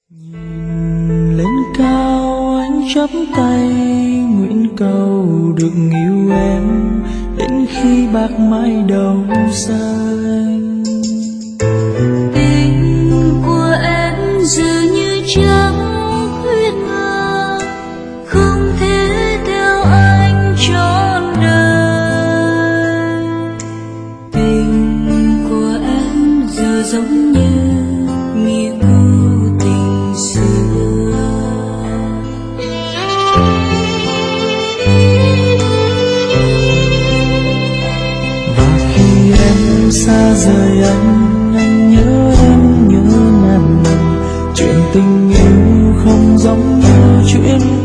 Nhìn lên cao anh chắp tay nguyện cầu được yêu em đến khi bạc mái đầu xanh. Tình của em dường như trắng khuyết ngờ, không thể theo anh trọn đời. Tình của em giờ giống như nghĩa cũ tình xưa. Và khi em xa rời anh nhớ em nhớ ngàn lần. Chuyện tình yêu không giống như chuyện